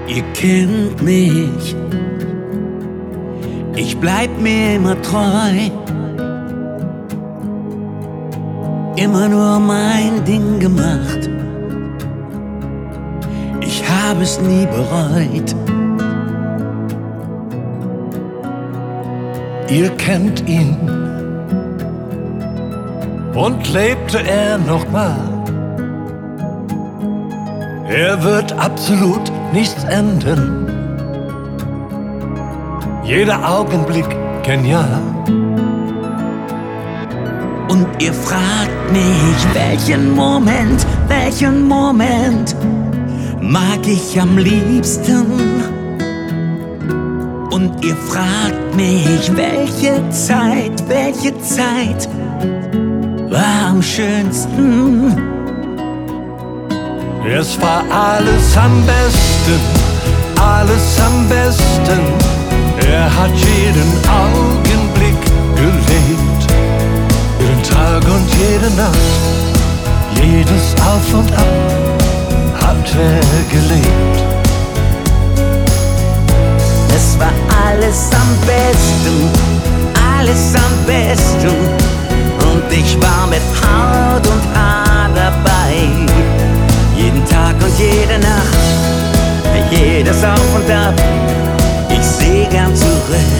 Ihr kennt mich, ich bleib mir immer treu, immer nur mein Ding gemacht. Ich habe es nie bereut. Ihr kennt ihn und lebte er noch mal. Er wird absolut nichts ändern. Jeder Augenblick genial. Und ihr fragt mich, welchen Moment mag ich am liebsten? Und ihr fragt mich, welche Zeit war am schönsten? Es war alles am besten, alles am besten. Er hat jeden Augenblick gelebt, jeden Tag und jede Nacht, jedes Auf und Ab hat er gelebt. Es war alles am besten, und ich war mit Haut und Haar dabei. Jeden Tag und jede Nacht, jedes Auf und Ab, ich seh gern zurück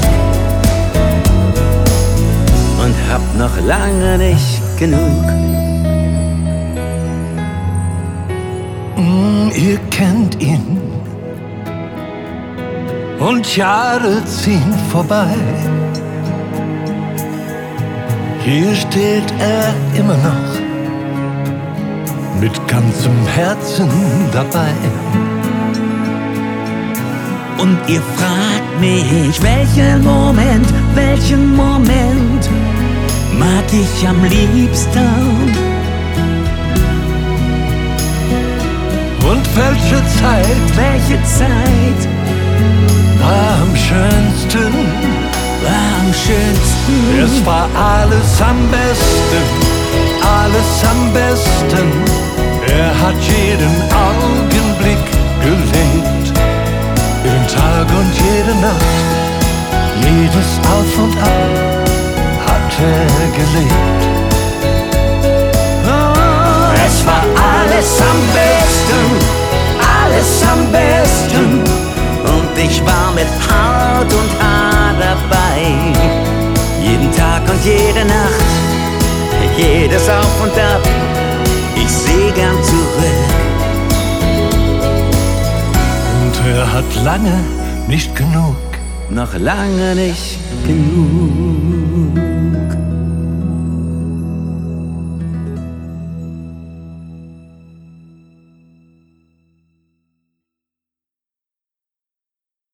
und hab noch lange nicht genug. Ihr kennt ihn und Jahre ziehen vorbei. Hier steht er immer noch, mit ganzem Herzen dabei. Und ihr fragt mich, welchen Moment mag ich am liebsten? Und welche Zeit war am schönsten? Es war alles am besten. Er hat jeden Augenblick gelebt, jeden Tag und jede Nacht, jedes Auf und Ab hat er gelebt. Es war alles am besten, und ich war mit Haut und Haar dabei. Jeden Tag und jede Nacht, jedes Auf und Ab, ich seh gern zurück. Und er hat lange nicht genug. Noch lange nicht genug.